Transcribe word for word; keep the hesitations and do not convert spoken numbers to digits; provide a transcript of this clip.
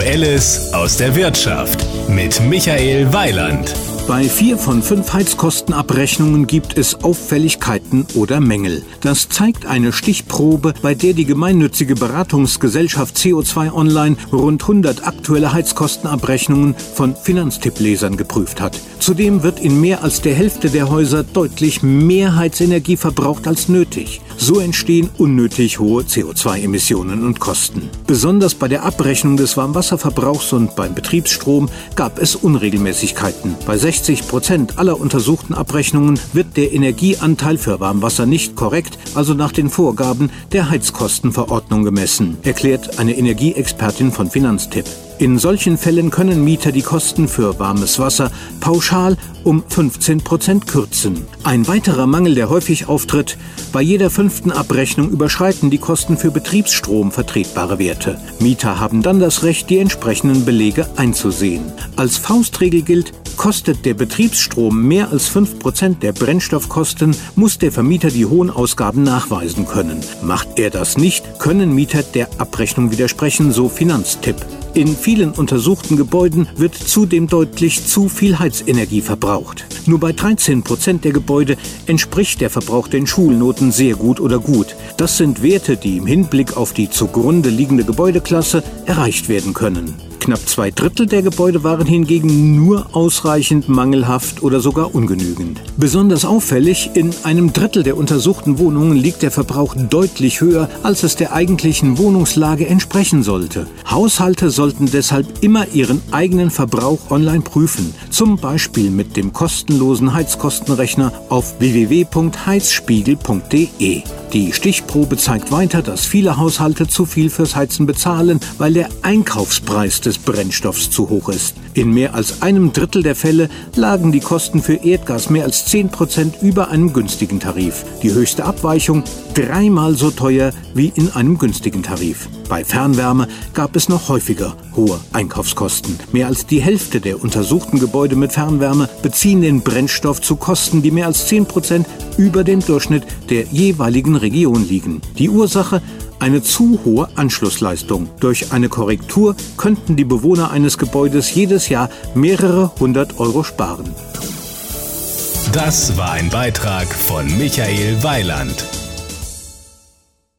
Aktuelles aus der Wirtschaft mit Michael Weiland. Bei vier von fünf Heizkostenabrechnungen gibt es Auffälligkeiten oder Mängel. Das zeigt eine Stichprobe, bei der die gemeinnützige Beratungsgesellschaft C O zwei Online rund hundert aktuelle Heizkostenabrechnungen von Finanztipp-Lesern geprüft hat. Zudem wird in mehr als der Hälfte der Häuser deutlich mehr Heizenergie verbraucht als nötig. So entstehen unnötig hohe C O zwei Emissionen und Kosten. Besonders bei der Abrechnung des Warmwasserverbrauchs und beim Betriebsstrom gab es Unregelmäßigkeiten. Bei sechzig Prozent aller untersuchten Abrechnungen wird der Energieanteil für Warmwasser nicht korrekt, also nach den Vorgaben der Heizkostenverordnung gemessen, erklärt eine Energieexpertin von Finanztipp. In solchen Fällen können Mieter die Kosten für warmes Wasser pauschal um fünfzehn Prozent kürzen. Ein weiterer Mangel, der häufig auftritt: Bei jeder fünften Abrechnung überschreiten die Kosten für Betriebsstrom vertretbare Werte. Mieter haben dann das Recht, die entsprechenden Belege einzusehen. Als Faustregel gilt: Kostet der Betriebsstrom mehr als fünf Prozent der Brennstoffkosten, muss der Vermieter die hohen Ausgaben nachweisen können. Macht er das nicht, können Mieter der Abrechnung widersprechen, so Finanztipp. In vielen untersuchten Gebäuden wird zudem deutlich zu viel Heizenergie verbraucht. Nur bei dreizehn Prozent der Gebäude entspricht der Verbrauch den Schulnoten sehr gut oder gut. Das sind Werte, die im Hinblick auf die zugrunde liegende Gebäudeklasse erreicht werden können. Knapp zwei Drittel der Gebäude waren hingegen nur ausreichend, mangelhaft oder sogar ungenügend. Besonders auffällig: In einem Drittel der untersuchten Wohnungen liegt der Verbrauch deutlich höher, als es der eigentlichen Wohnungslage entsprechen sollte. Haushalte sollten deshalb immer ihren eigenen Verbrauch online prüfen, zum Beispiel mit dem kostenlosen Heizkostenrechner auf w w w punkt heizspiegel punkt d e. Die Stichprobe zeigt weiter, dass viele Haushalte zu viel fürs Heizen bezahlen, weil der Einkaufspreis des Brennstoffs zu hoch ist. In mehr als einem Drittel der Fälle lagen die Kosten für Erdgas mehr als zehn Prozent über einem günstigen Tarif. Die höchste Abweichung: dreimal so teuer wie in einem günstigen Tarif. Bei Fernwärme gab es noch häufiger hohe Einkaufskosten. Mehr als die Hälfte der untersuchten Gebäude mit Fernwärme beziehen den Brennstoff zu Kosten, die mehr als zehn Prozent über dem Durchschnitt der jeweiligen Region liegen. Die Ursache: eine zu hohe Anschlussleistung. Durch eine Korrektur könnten die Bewohner eines Gebäudes jedes Jahr mehrere hundert Euro sparen. Das war ein Beitrag von Michael Weiland.